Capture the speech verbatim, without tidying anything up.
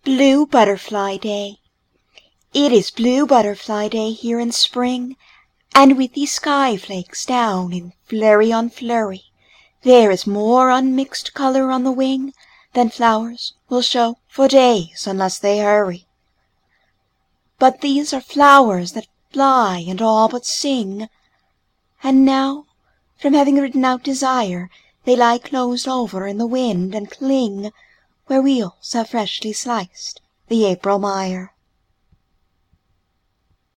Blue Butterfly Day. It is Blue Butterfly Day here in spring, and with these sky flakes down in flurry on flurry, there is more unmixed color on the wing than flowers will show for days unless they hurry. But these are flowers that fly and all but sing, and now, from having ridden out desire, they lie closed over in the wind and cling where wheels have freshly sliced the April mire.